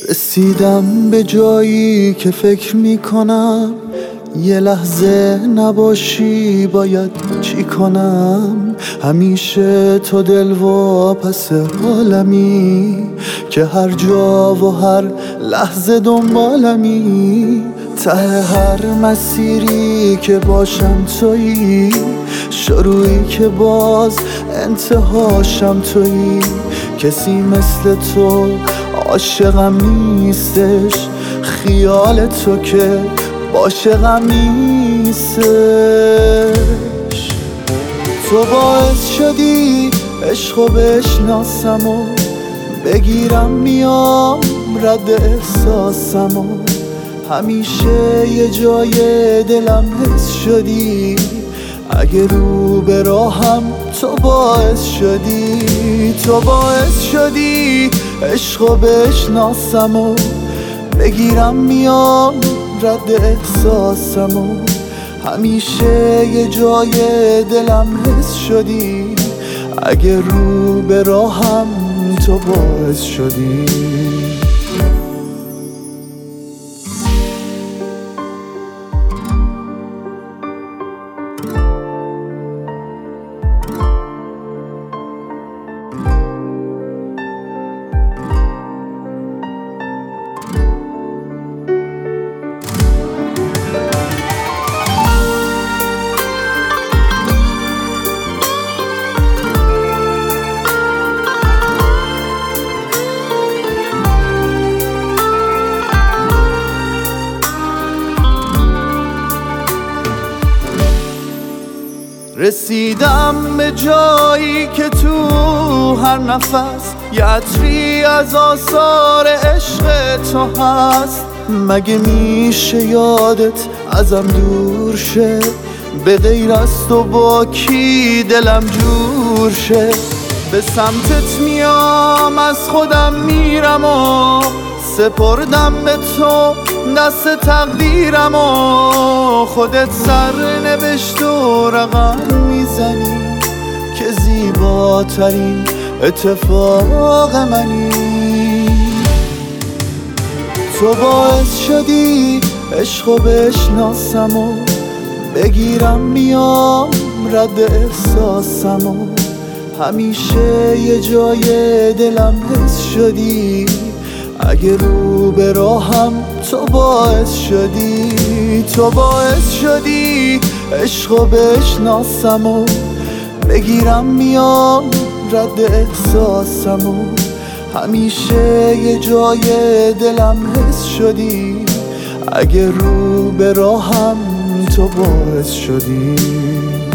رسیدم به جایی که فکر میکنم یه لحظه نباشی باید چی کنم. همیشه تو دلواپس حالمی که هر جا و هر لحظه دنبالمی. ته هر مسیری که باشم تویی، شروعی که باز انتهاشم تویی. کسی مثل تو عاشقم نیستش، خیال تو که عاشقم نیستش. تو باعث شدی عشقو بشناسم و بگیرم میام رد احساسم و همیشه یه جای دلم حس شدی. اگه رو به راهم تو باعث شدی، تو باعث شدی عشقو بشناسم و بگیرم میام رد احساسم و همیشه یه جای دلم حس شدی. اگه رو به راهم تو باعث شدی. رسیدم به جایی که تو هر نفس یه عطری از آثار عشق تو هست. مگه میشه یادت ازم دور شه؟ به غیر از تو با کی دلم جور شه؟ به سمتت میام از خودم میرم و سپردم به تو دست تقدیرم و خودت سرنوشت و رقم میزنی که زیباترین اتفاق منی. تو باعث شدی عشقو بشناسم و بگیرم میام رد احساسم و همیشه یه جای دلم حس شدی. اگه رو به راهم تو باعث شدی، تو باعث شدی عشقو بشناسم و بگیرم میام رد احساسم و همیشه یه جای دلم حس شدی. اگه رو به راهم تو باعث شدی.